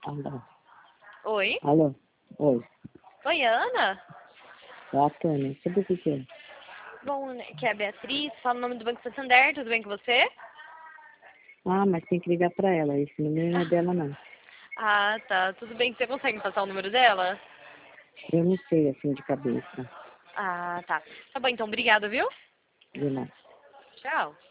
Alô. Oi? Alô? Oi. Oi, Ana? É a Tânia. Sobre o que é? Bom, que é a Beatriz, fala o nome do Banco Santander, tudo bem com você? Ah, mas tem que ligar pra ela. Esse número não é dela, não. Ah, tá, tudo bem. Você consegue me passar o número dela? Eu não sei, assim, de cabeça. Ah, tá. Tá bom, então, obrigada, viu? De nada. Tchau.